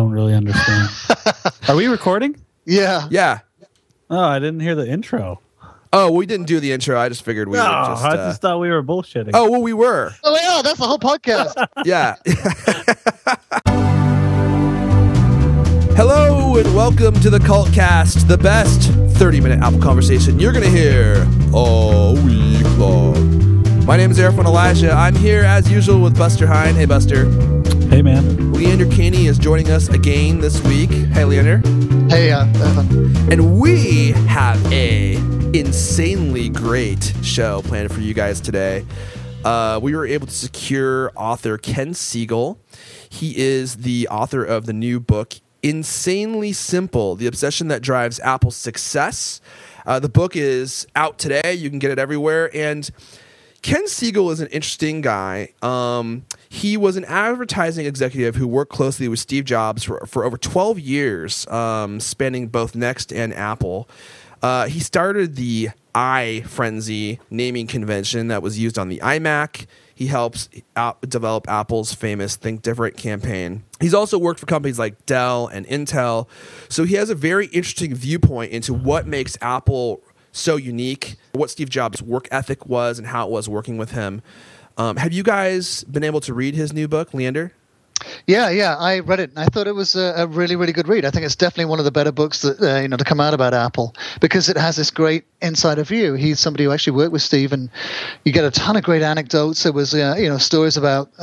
don't really understand. Are we recording? Yeah. Yeah. Oh, I didn't hear the intro. Oh, we didn't do the intro. I just figured we would just... I just thought we were bullshitting. Oh, well, we were. Oh, yeah, that's the whole podcast. Yeah. Hello and welcome to the Cultcast, the best 30-minute Apple conversation you're going to hear all week long. My name is Erfan Elijah. I'm here as usual with Buster Hine. Hey, Buster. Hey, man. Leander Caney is joining us again this week. Hey, Leander. Hey, And we have a insanely great show planned for you guys today. We were able to secure author Ken Siegel. He is the author of the new book, Insanely Simple, The Obsession That Drives Apple's Success. The book is out today. You can get it everywhere. And Ken Siegel is an interesting guy. He was an advertising executive who worked closely with Steve Jobs for over 12 years, spanning both Next and Apple. He started the iFrenzy naming convention that was used on the iMac. He helps develop Apple's famous Think Different campaign. He's also worked for companies like Dell and Intel. So he has a very interesting viewpoint into what makes Apple so unique, what Steve Jobs' work ethic was, and how it was working with him. Have you guys been able to read his new book, Leander? Yeah, I read it, and I thought it was a really, really good read. I think it's definitely one of the better books that to come out about Apple, because it has this great insider view. He's somebody who actually worked with Steve, and you get a ton of great anecdotes. There was stories about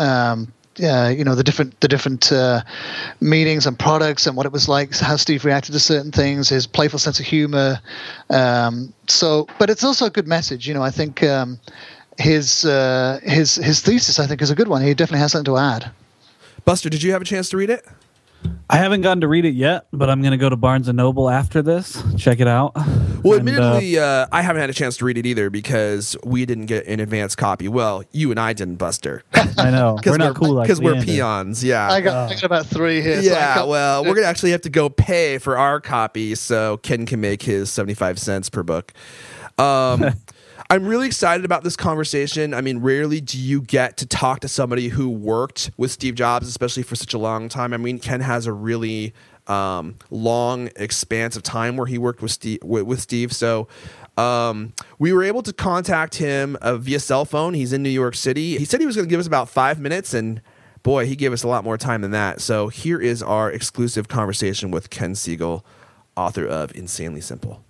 the different meetings and products and what it was like, how Steve reacted to certain things, his playful sense of humor. But it's also a good message. I think his thesis, I think, is a good one. He definitely has something to add. Buster, did you have a chance to read it? I haven't gotten to read it yet, but I'm going to go to Barnes & Noble after this, check it out. Well, admittedly, I haven't had a chance to read it either because we didn't get an advance copy. Well, you and I didn't, Buster. I know. We're not cool like because we're Leander. Peons, yeah. I got about 3 here. Yeah, well, we're going to actually have to go pay for our copy so Ken can make his 75 cents per book. I'm really excited about this conversation. I mean, rarely do you get to talk to somebody who worked with Steve Jobs, especially for such a long time. I mean, Ken has a really long expanse of time where he worked with Steve. So we were able to contact him via cell phone. He's in New York City. He said he was going to give us about 5 minutes, and boy, he gave us a lot more time than that. So here is our exclusive conversation with Ken Siegel, author of Insanely Simple.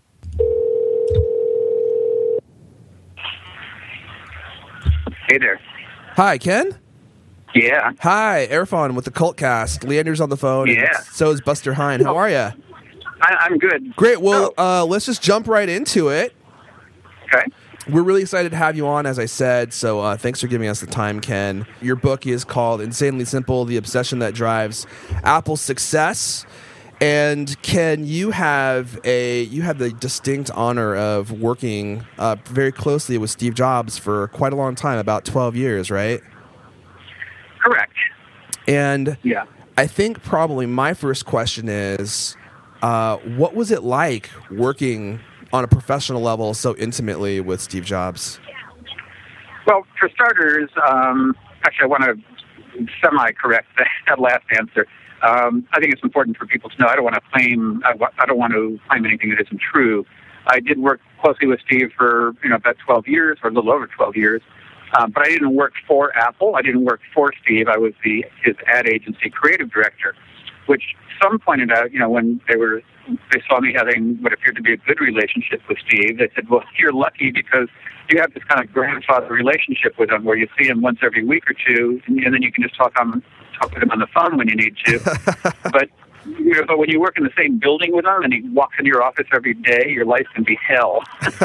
Hey there. Hi, Ken. Yeah. Hi, Erfan with the Cultcast. Leander's on the phone. Yeah. And so is Buster Hine. How are you? I'm good. Great. Well, let's just jump right into it. Okay. We're really excited to have you on, as I said. So thanks for giving us the time, Ken. Your book is called Insanely Simple, The Obsession That Drives Apple's Success. And Ken, you have the distinct honor of working very closely with Steve Jobs for quite a long time, about 12 years, right? Correct. And yeah. I think probably my first question is, what was it like working on a professional level so intimately with Steve Jobs? Well, for starters, actually, I want to semi-correct that last answer. I think it's important for people to know. I don't want to claim anything that isn't true. I did work closely with Steve for about 12 years, or a little over 12 years. But I didn't work for Apple. I didn't work for Steve. I was his ad agency creative director, which some pointed out, when they saw me having what appeared to be a good relationship with Steve. They said, well, you're lucky because you have this kind of grandfather relationship with him where you see him once every week or two, and then you can just talk with him on the phone when you need to. But when you work in the same building with him and he walks into your office every day, your life can be hell.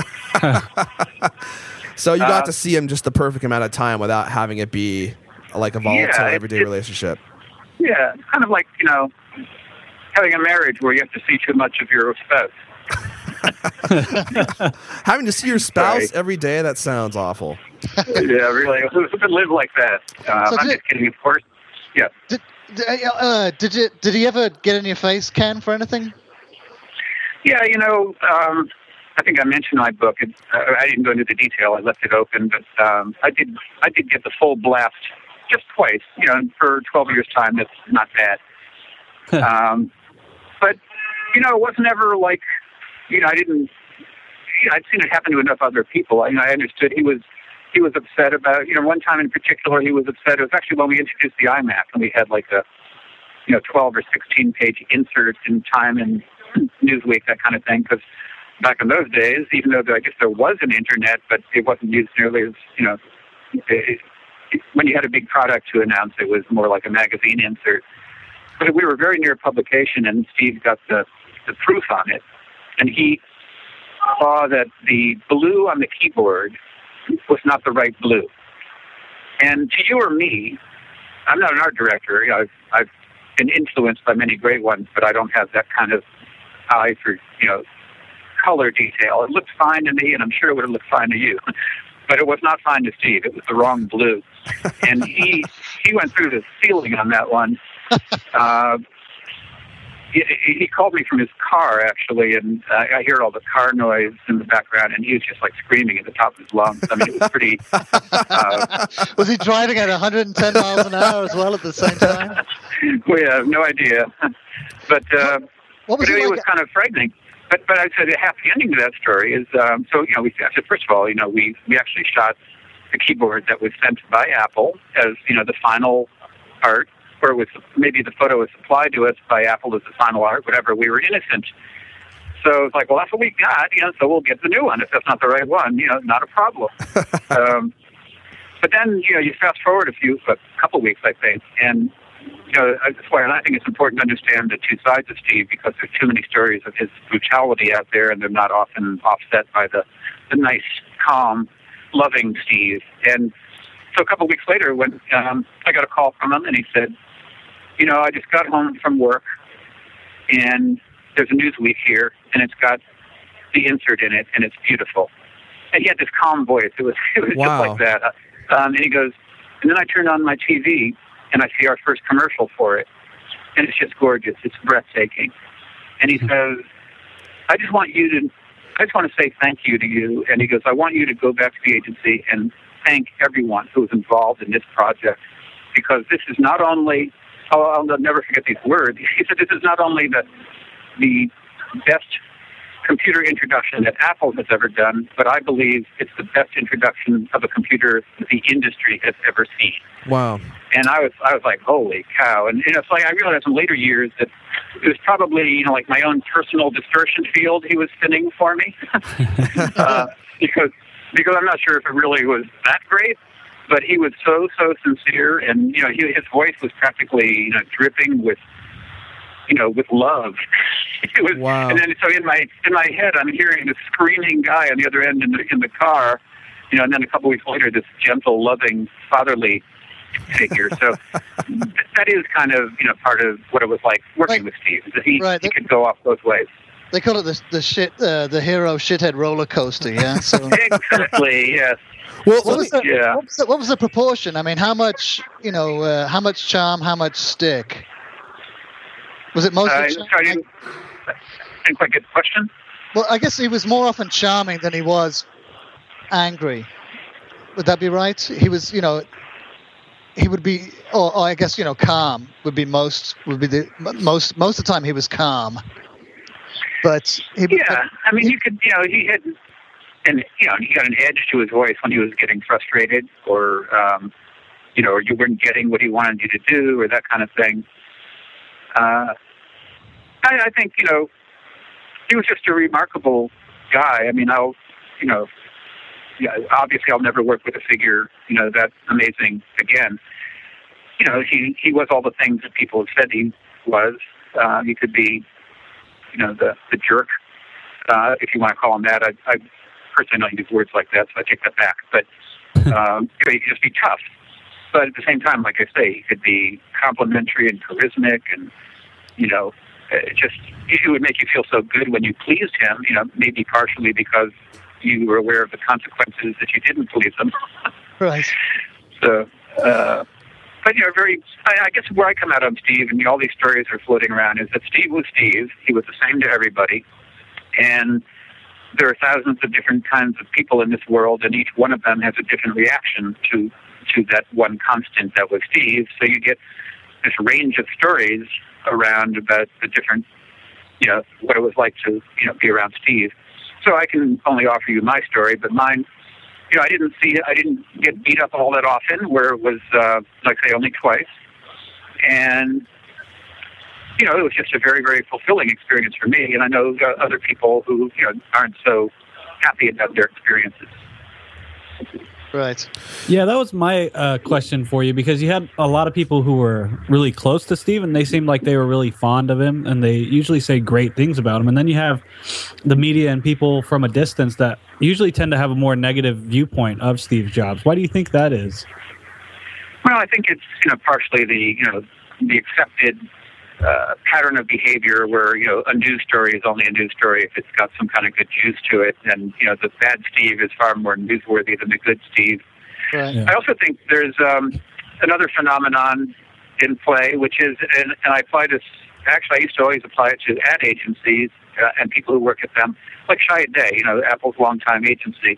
So you got to see him just the perfect amount of time without having it be like a volatile everyday relationship. Yeah, it's kind of like, having a marriage where you have to see too much of your spouse. Having to see your spouse every day, that sounds awful. Yeah, really. Who could live like that? I'm just kidding, of course. Yeah. Did he ever get in your face, Ken, for anything? Yeah, I think I mentioned my book. I didn't go into the detail. I left it open, but I did get the full blast just twice. For 12 years' time, that's not bad. But, you know, it wasn't ever like, you know, I didn't, you know, I'd seen it happen to enough other people. You know, I understood he was upset about, you know, one time in particular he was upset. It was actually when we introduced the iMac and we had like a, you know, 12 or 16 page insert in Time and Newsweek, that kind of thing. Because back in those days, even though I guess there was an internet, but it wasn't used nearly as, you know, when you had a big product to announce, it was more like a magazine insert. But we were very near publication, and Steve got the proof on it. And he saw that the blue on the keyboard was not the right blue. And to you or me, I'm not an art director. You know, I've been influenced by many great ones, but I don't have that kind of eye for, you know, color detail. It looked fine to me, and I'm sure it would have looked fine to you. But it was not fine to Steve. It was the wrong blue. And he went through the ceiling on that one. He called me from his car, actually, and I hear all the car noise in the background, and he was just like screaming at the top of his lungs. I mean, it was pretty... Was he driving at 110 miles an hour as well at the same time? We have no idea. But, what was it was kind of frightening. But I'd say the happy ending to that story is, so, you know, I said, first of all, you know, we actually shot the keyboard that was sent by Apple as, you know, the final art, or it was maybe the photo was supplied to us by Apple as the final art, whatever. We were innocent. So it's like, well, that's what we got, you know, so we'll get the new one. If that's not the right one, you know, not a problem. But then, you know, you fast forward a couple weeks, I think, and, you know, that's why I think it's important to understand the two sides of Steve, because there's too many stories of his brutality out there, and they're not often offset by the nice, calm, loving Steve. And so a couple of weeks later, when I got a call from him, and he said, you know, I just got home from work, and there's a Newsweek here, and it's got the insert in it, and it's beautiful. And he had this calm voice. It was Wow. just like that. And he goes, and then I turned on my TV, and I see our first commercial for it, and it's just gorgeous. It's breathtaking. And he says, I just want to say thank you to you. And he goes, I want you to go back to the agency and thank everyone who was involved in this project, because this is not only, I'll never forget these words. He said, this is not only the best computer introduction that Apple has ever done, but I believe it's the best introduction of a computer that the industry has ever seen. Wow. And I was like, holy cow. And you know, it's like I realized in later years that it was probably, you know, like my own personal distortion field he was spinning for me. because I'm not sure if it really was that great, but he was so sincere, and, you know, his voice was practically, you know, dripping with, you know, with love. It was, wow. And then so in my head, I'm hearing this screaming guy on the other end in the car, you know, and then a couple weeks later, this gentle, loving, fatherly figure. So that is kind of, you know, part of what it was like working with Steve. That he could go off both ways. They call it the hero shithead roller coaster. Yeah. So. Exactly. Yes. Well, what was the proportion? I mean, how much charm, how much stick? Was it mostly? I didn't quite get the question. Well, I guess he was more often charming than he was angry. Would that be right? He was, you know, he would be, or I guess, you know, calm would be most of the time he was calm. But he could, you know, he had, and you know, he got an edge to his voice when he was getting frustrated, or you know, or you weren't getting what he wanted you to do, or that kind of thing. I think, you know, he was just a remarkable guy. I mean, obviously I'll never work with a figure, you know, that amazing again. You know, he was all the things that people have said he was. He could be, you know, the jerk, if you want to call him that. I personally don't use words like that, so I take that back. But he could just be tough. But at the same time, like I say, he could be complimentary and charismatic, and, you know, it would make you feel so good when you pleased him, you know, maybe partially because you were aware of the consequences that you didn't please him. Right. So, but, you know, I guess where I come out on Steve, and all these stories are floating around, is that Steve was Steve. He was the same to everybody. And there are thousands of different kinds of people in this world, and each one of them has a different reaction to that one constant that was Steve. So you get this range of stories around about the different, what it was like to, be around Steve. So I can only offer you my story, but mine, I didn't get beat up all that often, where it was, like I say, only twice. And, it was just a very, very fulfilling experience for me. And I know other people who, aren't so happy about their experiences. Right. Yeah, that was my question for you, because you had a lot of people who were really close to Steve, and they seemed like they were really fond of him, and they usually say great things about him. And then you have the media and people from a distance that usually tend to have a more negative viewpoint of Steve Jobs. Why do you think that is? Well, I think it's partially the accepted pattern of behavior where a news story is only a news story if it's got some kind of good juice to it, and the bad Steve is far more newsworthy than the good Steve. Right. Yeah. I also think there's another phenomenon in play, which is, and I apply this. Actually, I used to always apply it to ad agencies and people who work at them, like Chiat Day, Apple's longtime agency.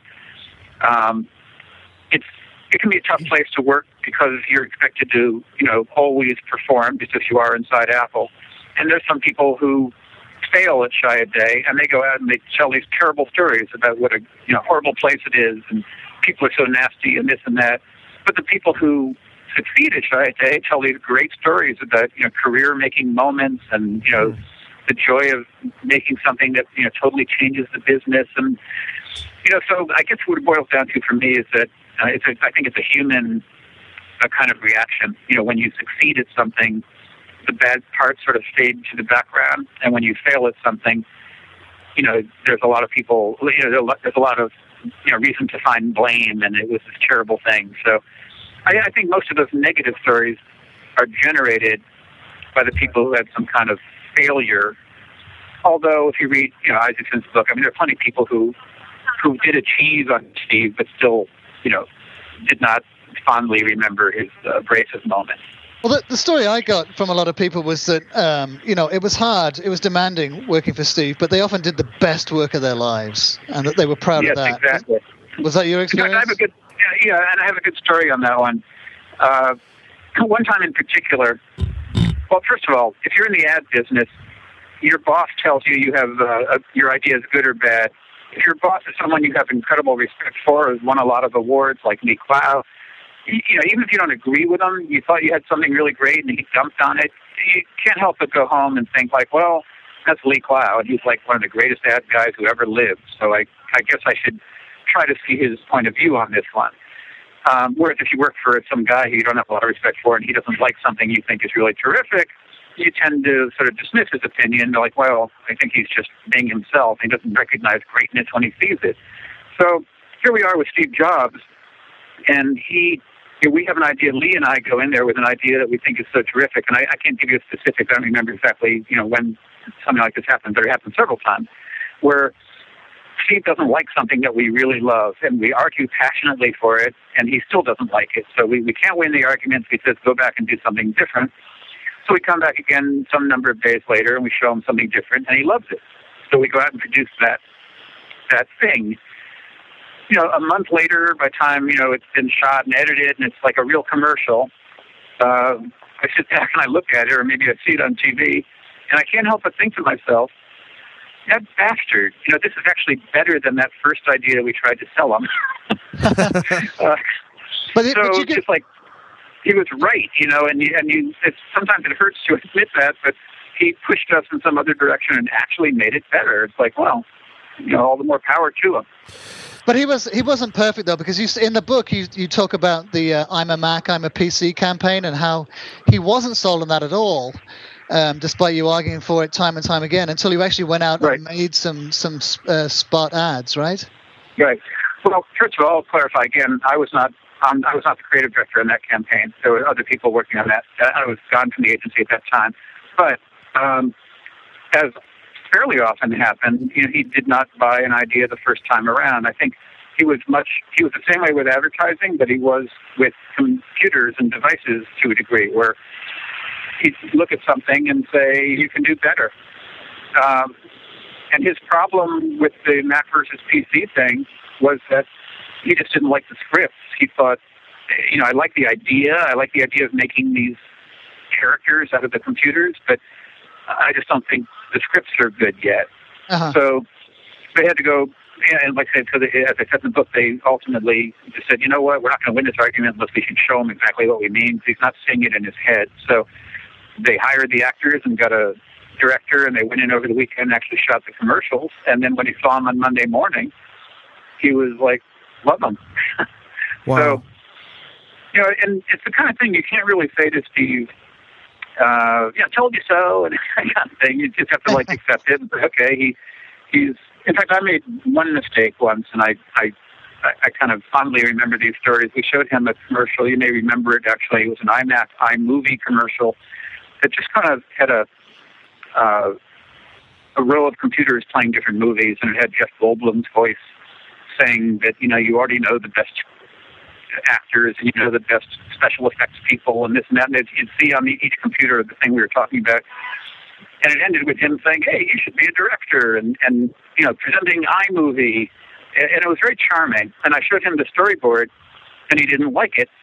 It can be a tough place to work because you're expected to, always perform just as you are inside Apple. And there's some people who fail at Chiat Day, and they go out and they tell these terrible stories about what a horrible place it is, and people are so nasty and this and that. But the people who succeed at Chiat Day tell these great stories about career-making moments and the joy of making something that totally changes the business. And so I guess what it boils down to for me is that I think it's a human kind of reaction. When you succeed at something, the bad parts sort of fade to the background, and when you fail at something, there's a lot of people. There's a lot of reason to find blame, and it was this terrible thing. So I think most of those negative stories are generated by the people who had some kind of failure. Although, if you read Isaacson's book, there are plenty of people who did achieve on Steve, but still did not fondly remember his abrasive moment. Well, the story I got from a lot of people was that, it was hard, it was demanding working for Steve, but they often did the best work of their lives, and that they were proud of that. Yes, exactly. Was that your experience? In fact, and I have a good story on that one. One time in particular, well, first of all, if you're in the ad business, your boss tells you have your idea is good or bad. If your boss is someone you have incredible respect for, who's won a lot of awards like Lee Clow, even if you don't agree with him, you thought you had something really great and he dumped on it, you can't help but go home and think like, well, that's Lee Clow, and he's like one of the greatest ad guys who ever lived. So I guess I should try to see his point of view on this one. Whereas if you work for some guy who you don't have a lot of respect for and he doesn't like something you think is really terrific, you tend to sort of dismiss his opinion. They're like, well, I think he's just being himself. He doesn't recognize greatness when he sees it. So here we are with Steve Jobs, and we have an idea. Lee and I go in there with an idea that we think is so terrific, and I can't give you a specific. I don't remember exactly, when something like this happened, but it happened several times, where Steve doesn't like something that we really love, and we argue passionately for it, and he still doesn't like it. So we can't win the arguments. He says, go back and do something different. So we come back again some number of days later, and we show him something different, and he loves it. So we go out and produce that thing. A month later, by the time, it's been shot and edited, and it's like a real commercial, I sit back and I look at it, or maybe I see it on TV, and I can't help but think to myself, that bastard, this is actually better than that first idea we tried to sell him. But it's just like, he was right, sometimes it hurts to admit that, but he pushed us in some other direction and actually made it better. It's like, well, all the more power to him. But he wasn't perfect though, because in the book you talk about the I'm a Mac, I'm a PC campaign, and how he wasn't sold on that at all, despite you arguing for it time and time again, until you actually went out and made some spot ads, right? Right. Well, first of all, I'll clarify again. I was not the creative director in that campaign. There were other people working on that. I was gone from the agency at that time. But as fairly often happened, he did not buy an idea the first time around. I think he was the same way with advertising, but he was with computers and devices to a degree, where he'd look at something and say, you can do better. And his problem with the Mac versus PC thing was that he just didn't like the scripts. He thought, I like the idea. I like the idea of making these characters out of the computers, but I just don't think the scripts are good yet. Uh-huh. So they had to go, and like I said, as I said in the book, they ultimately just said, you know what, we're not going to win this argument unless we can show him exactly what we mean. He's not saying it in his head. So they hired the actors and got a director, and they went in over the weekend and actually shot the commercials. And then when he saw him on Monday morning, he was like, love him. Wow. So, you know, and it's the kind of thing you can't really say to Steve, told you so, and that kind of thing. You just have to like accept it and say, okay, he's. In fact, I made one mistake once, and I kind of fondly remember these stories. We showed him a commercial. You may remember it. Actually, it was an iMac iMovie commercial that just kind of had a row of computers playing different movies, and it had Jeff Goldblum's voice saying that, you know, you already know the best actors and you know the best special effects people and this and that. And you'd see on each computer the thing we were talking about. And it ended with him saying, hey, you should be a director and you know, presenting iMovie. And it was very charming. And I showed him the storyboard, and he didn't like it.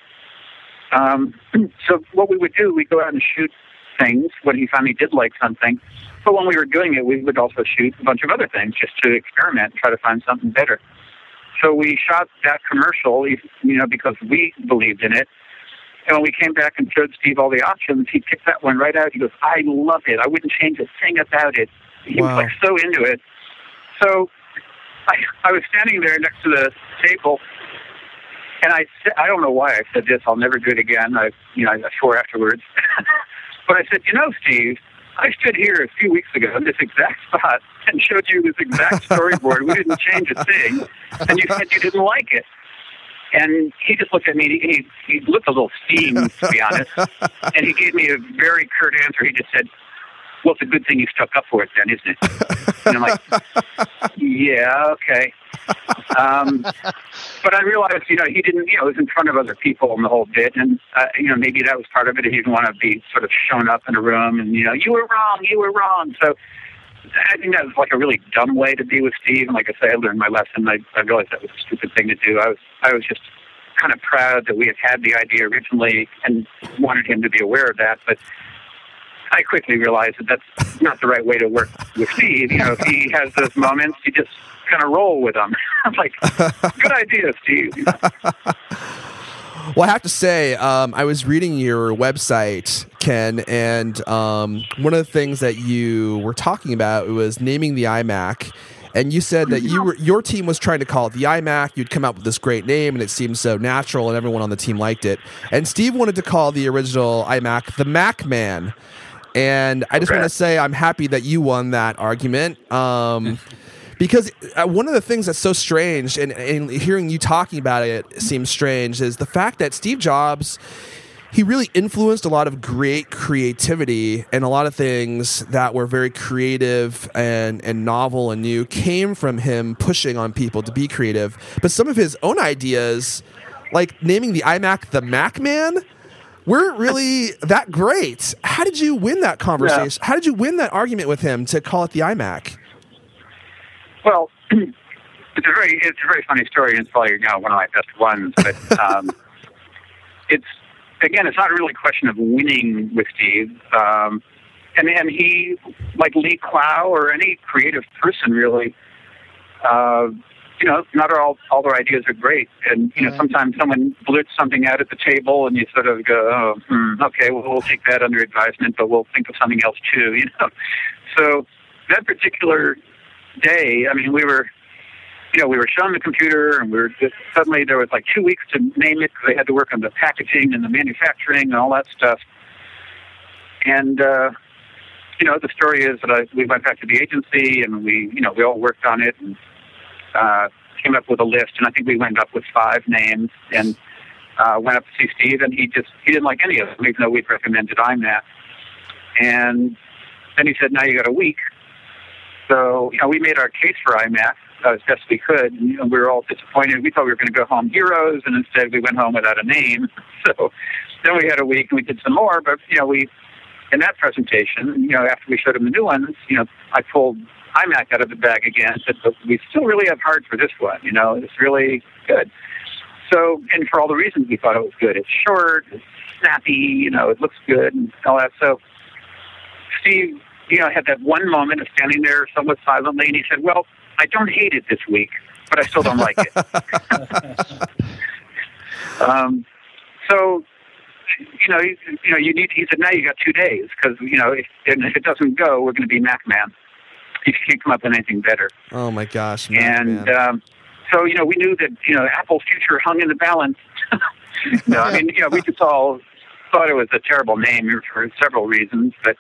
So what we would do, we'd go out and shoot things when he finally did like something. But when we were doing it, we would also shoot a bunch of other things just to experiment and try to find something better. So we shot that commercial, you know, because we believed in it. And when we came back and showed Steve all the options, he picked that one right out. He goes, I love it. I wouldn't change a thing about it. He was like so into it. So I was standing there next to the table, and I don't know why I said this. I'll never do it again. I swore afterwards. But I said, you know, Steve, I stood here a few weeks ago in this exact spot and showed you this exact storyboard. We didn't change a thing, and you said you didn't like it. And he just looked at me. He looked a little steamed, to be honest. And he gave me a very curt answer. He just said, well, it's a good thing you stuck up for it then, isn't it? And I'm like, yeah, okay. But I realized, you know, he didn't, you know, it was in front of other people and the whole bit. And, you know, maybe that was part of it. He didn't want to be sort of shown up in a room and, you know, you were wrong. So I think that was like a really dumb way to be with Steve. And like I say, I learned my lesson. I realized that was a stupid thing to do. I was just kind of proud that we had the idea originally and wanted him to be aware of that. But I quickly realized that that's not the right way to work with Steve. You know, if he has those moments, you just kind of roll with them. I'm like, good idea, Steve. Well, I have to say, I was reading your website, Ken, and one of the things that you were talking about was naming the iMac. And you said that your team was trying to call it the iMac. You'd come up with this great name, and it seemed so natural, and everyone on the team liked it. And Steve wanted to call the original iMac the Mac Man. And I just want to say I'm happy that you won that argument. Because one of the things that's so strange, and hearing you talking about it seems strange, is the fact that Steve Jobs, he really influenced a lot of great creativity, and a lot of things that were very creative and novel and new came from him pushing on people to be creative. But some of his own ideas, like naming the iMac the Mac Man, weren't really that great. How did you win that conversation? Yeah. How did you win that argument with him to call it the iMac? Well, it's a very funny story, and it's probably one of my best ones. But it's not really a question of winning with Steve. And he, like Lee Clow or any creative person, really, you know, not all their ideas are great. And, you know, sometimes someone blurts something out at the table and you sort of go, okay, well, we'll take that under advisement, but we'll think of something else too, you know. So that particular day, I mean, we were shown the computer, and suddenly there was like 2 weeks to name it because they had to work on the packaging and the manufacturing and all that stuff. And, you know, the story is that we went back to the agency and we all worked on it and came up with a list, and I think we went up with 5 names and went up to see Steve, and he didn't like any of them, even though we'd recommended iMac. And then he said, now you got a week. So, you know, we made our case for iMac as best we could, and, you know, we were all disappointed. We thought we were going to go home heroes, and instead we went home without a name. So then we had a week and we did some more, but, you know, in that presentation, you know, after we showed him the new ones, you know, I pulled iMac out of the bag again and said, but we still really have heart for this one, you know, it's really good. So, and for all the reasons we thought it was good. It's short, it's snappy, you know, it looks good and all that. So Steve, had that one moment of standing there somewhat silently, and he said, "Well, I don't hate it this week, but I still don't like it." So, you need. He said, "Now you got 2 days because if it doesn't go, we're going to be MacMan. If you can't come up with anything better." Oh my gosh! So we knew that Apple's future hung in the balance. We just all thought it was a terrible name for several reasons, but.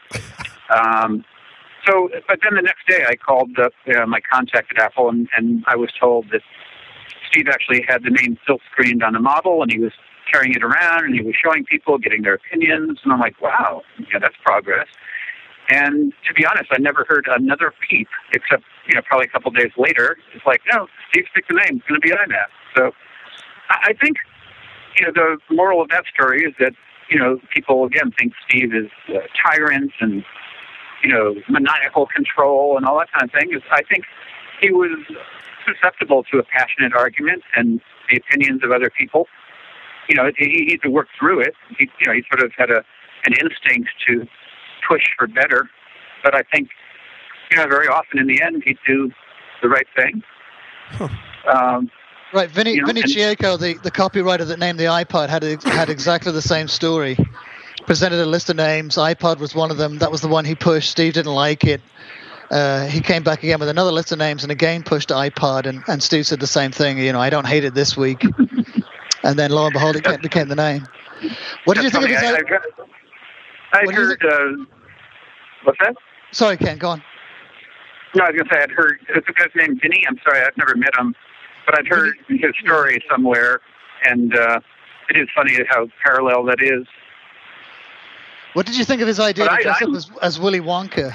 But then the next day I called up my contact at Apple, and I was told that Steve actually had the name silk screened on a model, and he was carrying it around, and he was showing people, getting their opinions, and I'm like, wow, that's progress. And to be honest, I never heard another peep, except probably a couple of days later. It's like, no, Steve picked the name. It's going to be iMac. So I think the moral of that story is that people again think Steve is a tyrant and maniacal control and all that kind of thing. I think he was susceptible to a passionate argument and the opinions of other people. He had to work through it. He sort of had an instinct to push for better. But I think, very often in the end, he'd do the right thing. Huh. Right, Vinny Chieco, the copywriter that named the iPod, had exactly the same story. Presented a list of names. iPod was one of them. That was the one he pushed. Steve didn't like it. He came back again with another list of names and again pushed iPod. And Steve said the same thing. I don't hate it this week. And then lo and behold, it became the name. What did you think of his? I heard. What's that? Sorry, Ken. Go on. No, I was going to say I'd heard. It's a guy's named Vinny. I'm sorry, I've never met him, but I'd heard his story somewhere, and it is funny how parallel that is. What did you think of his idea to dress up as Willy Wonka?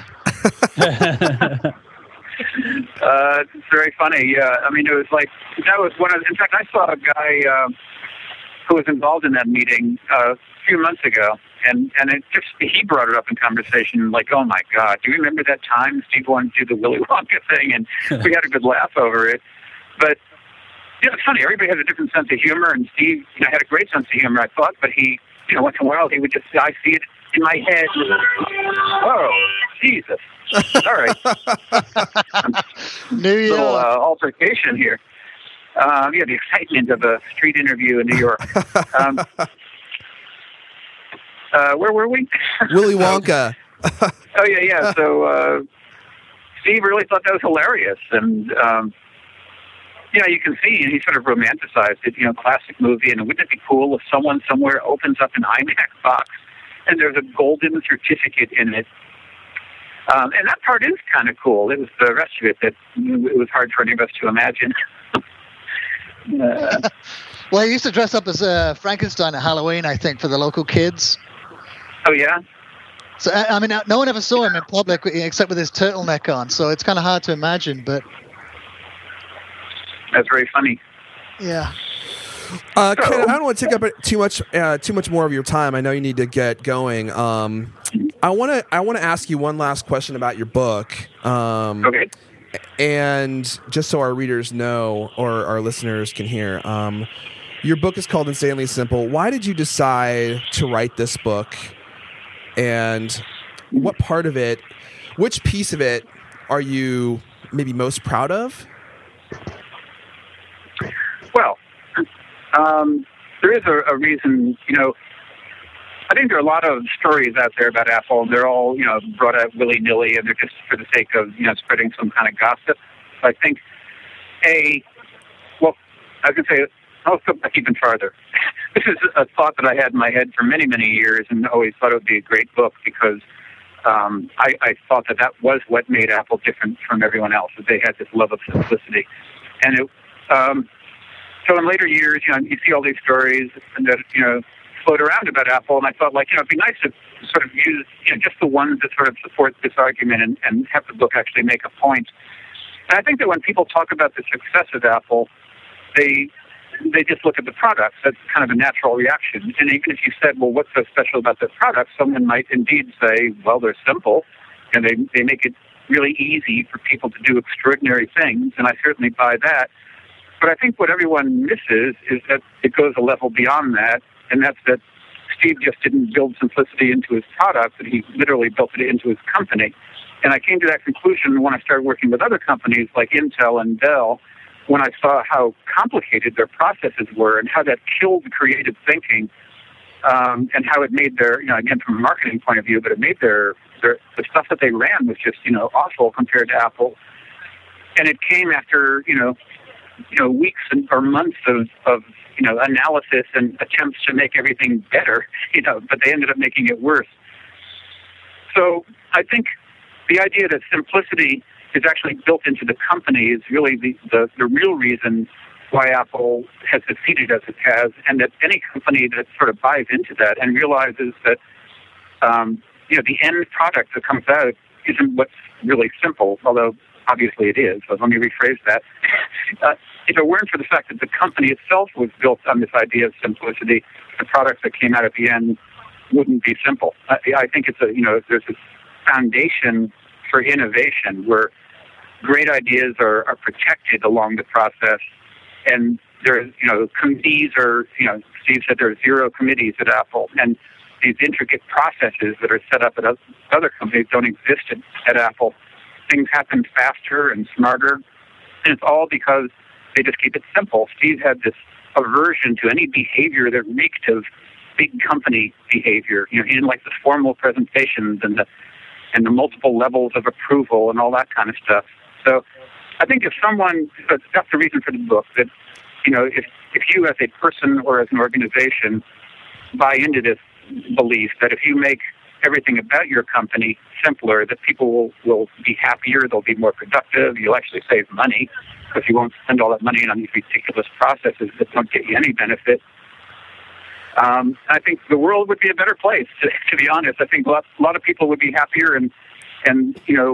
It's very funny. Yeah, I mean, it was like that was one of. In fact, I saw a guy who was involved in that meeting a few months ago, and he brought it up in conversation. Like, oh my God, do you remember that time Steve wanted to do the Willy Wonka thing, and we had a good laugh over it. But it's funny. Everybody has a different sense of humor, and Steve, had a great sense of humor, I thought. But he, once in a while, he would just, I see it in my head. Oh, Jesus. All right. New York. Little altercation here. The excitement of a street interview in New York. Where were we? Willy Wonka. Oh, yeah. So Steve really thought that was hilarious. And, you can see he sort of romanticized it, classic movie. And wouldn't it be cool if someone somewhere opens up an iMac box and there's a golden certificate in it? And that part is kind of cool. It was the rest of it that it was hard for any of us to imagine. Well, he used to dress up as Frankenstein at Halloween, I think, for the local kids. Oh, yeah? So, I mean, no one ever saw him in public except with his turtleneck on, so it's kind of hard to imagine, but... That's very funny. Yeah. Ken, I don't want to take up too much more of your time. I know you need to get going. I want to ask you one last question about your book. Okay. And just so our readers know, or our listeners can hear, your book is called Insanely Simple. Why did you decide to write this book? And what part of it, which piece of it are you maybe most proud of? Well, there is a reason, I think there are a lot of stories out there about Apple, and they're all, brought out willy-nilly, and they're just for the sake of, spreading some kind of gossip. So I think, I was going to say, I'll go back even farther. This is a thought that I had in my head for many, many years, and always thought it would be a great book because I thought that was what made Apple different from everyone else, that they had this love of simplicity. And it, so in later years, you see all these stories that, float around about Apple, and I thought, it'd be nice to sort of use, just the ones that sort of support this argument and have the book actually make a point. And I think that when people talk about the success of Apple, they just look at the products. That's kind of a natural reaction. And even if you said, well, what's so special about the products, someone might indeed say, well, they're simple, and they make it really easy for people to do extraordinary things, and I certainly buy that. But I think what everyone misses is that it goes a level beyond that, and that's that Steve just didn't build simplicity into his product, but he literally built it into his company. And I came to that conclusion when I started working with other companies like Intel and Dell, when I saw how complicated their processes were and how that killed creative thinking, and how it made their, again, from a marketing point of view, but it made the stuff that they ran was just, awful compared to Apple. And it came after, weeks or months of analysis and attempts to make everything better, but they ended up making it worse. So I think the idea that simplicity is actually built into the company is really the real reason why Apple has succeeded as it has, and that any company that sort of buys into that and realizes that, the end product that comes out isn't what's really simple, although obviously it is. So let me rephrase that. If it weren't for the fact that the company itself was built on this idea of simplicity, the products that came out at the end wouldn't be simple. I think it's there's this foundation for innovation where great ideas are protected along the process, and there's committees Steve said there are 0 committees at Apple, and these intricate processes that are set up at other companies don't exist at Apple. Things happen faster and smarter, and it's all because they just keep it simple. Steve had this aversion to any behavior that reeked of big company behavior. He didn't like the formal presentations and the multiple levels of approval and all that kind of stuff. So I think if someone, that's the reason for the book, that, if you as a person or as an organization buy into this belief that if you make everything about your company simpler, that people will be happier, they'll be more productive, you'll actually save money because you won't spend all that money on these ridiculous processes that don't get you any benefit. I think the world would be a better place, to be honest. I think a lot of people would be happier, and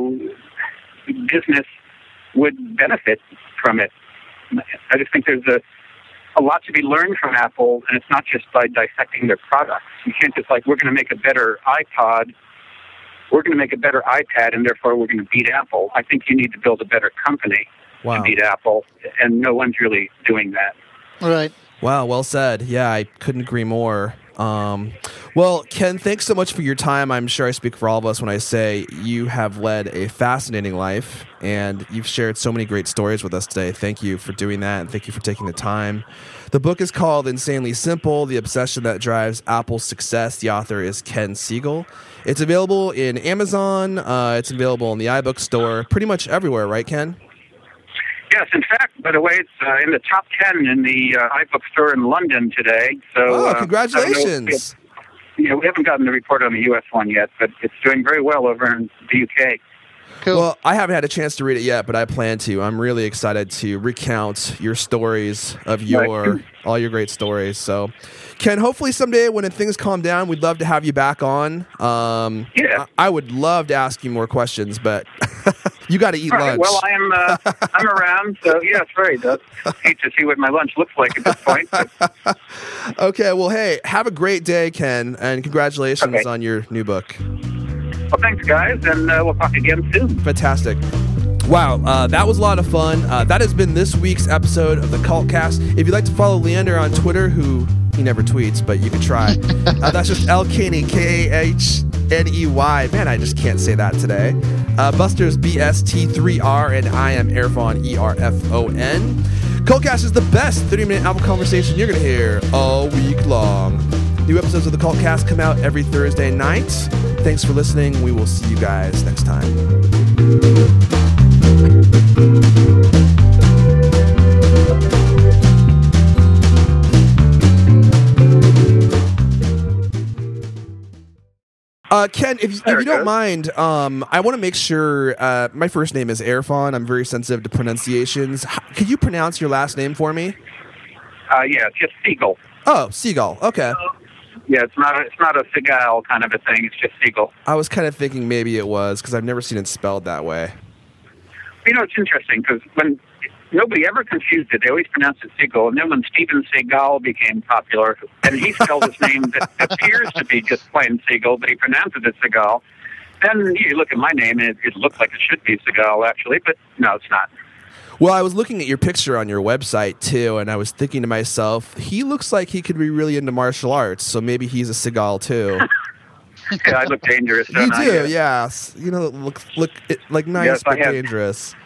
business would benefit from it. I just think there's a lot to be learned from Apple, and it's not just by dissecting their products. You can't just we're going to make a better iPod, we're going to make a better iPad, and therefore we're going to beat Apple. I think you need to build a better company to beat Apple, and no one's really doing that. All right. Wow, well said. Yeah, I couldn't agree more. Well, Ken, thanks so much for your time. I'm sure I speak for all of us when I say you have led a fascinating life, and you've shared so many great stories with us today. Thank you for doing that, and thank you for taking the time. The book is called Insanely Simple, The Obsession That Drives Apple's Success. The author is Ken Siegel. It's available in Amazon. It's available in the iBook store, pretty much everywhere, right, Ken? Yes, in fact, by the way, it's in the top 10 in the iBook store in London today. So, congratulations. We haven't gotten the report on the U.S. one yet, but it's doing very well over in the U.K. Cool. Well, I haven't had a chance to read it yet, but I plan to. I'm really excited to recount your stories of all your great stories. So, Ken, hopefully someday when things calm down, we'd love to have you back on. Yeah. I would love to ask you more questions, but you got to eat lunch. Well, I'm around, so yes, right. I hate to see what my lunch looks like at this point. But. Okay, well, hey, have a great day, Ken, and congratulations on your new book. Well, thanks, guys, and we'll talk again soon. Fantastic. Wow, that was a lot of fun. That has been this week's episode of the Cultcast. If you'd like to follow Leander on Twitter, he never tweets, but you can try. That's just L-Kahney, K-A-H-N-E-Y. Man, I just can't say that today. Buster's BST3R, and I am Erfon, E-R-F-O-N. Cultcast is the best 30-minute Apple conversation you're going to hear all week long. New episodes of the Cultcast come out every Thursday night. Thanks for listening. We will see you guys next time. Ken, if you don't mind, I want to make sure, my first name is Erfon. I'm very sensitive to pronunciations. Could you pronounce your last name for me? Yeah, just Siegel. Oh, Siegel. Okay. Yeah, it's not a Seagal kind of a thing. It's just Siegel. I was kind of thinking maybe it was, because I've never seen it spelled that way. It's interesting, because when nobody ever confused it, they always pronounced it Siegel. And then when Steven Seagal became popular, and he spelled his name that appears to be just plain Siegel, but he pronounces it Seagal, then you look at my name, and it looks like it should be Seagal, actually, but no, it's not. Well, I was looking at your picture on your website, too, and I was thinking to myself, he looks like he could be really into martial arts, so maybe he's a Seagal, too. Yeah, I look dangerous. You Don't I? do, yes. You know, look, like nice Yes, I but have. dangerous.